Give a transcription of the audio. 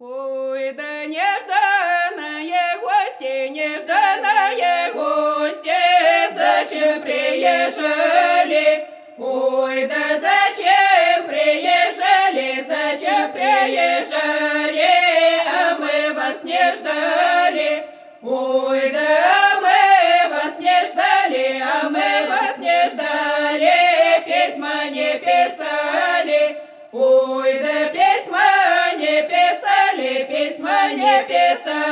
Ой, да нежданное гости, нежданное гости, зачем приезжали? Ой, да зачем приезжали, зачем приезжали, а мы вас не ждали. Ой, да мы вас не ждали, а мы вас не ждали, письма не писали. Ой, да письма не писали, письма не писали.